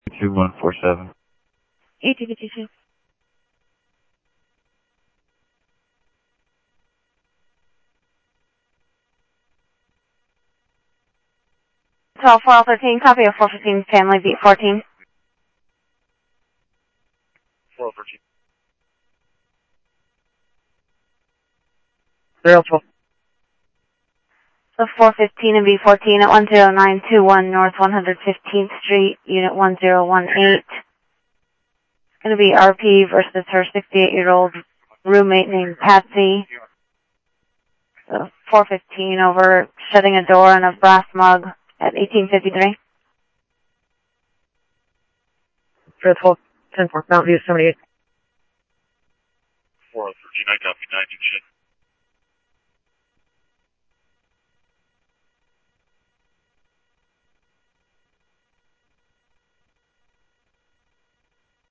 2147. 8252. So 413, copy of 415, family beat 14. 413. 012. So 415 and B14 at 10921 North 115th Street, Unit 1018. It's going to be RP versus her 68-year-old roommate named Patsy. So 415 over shutting a door on a brass mug at 1853. 012, 10-4, Mountain View 78. 413, I got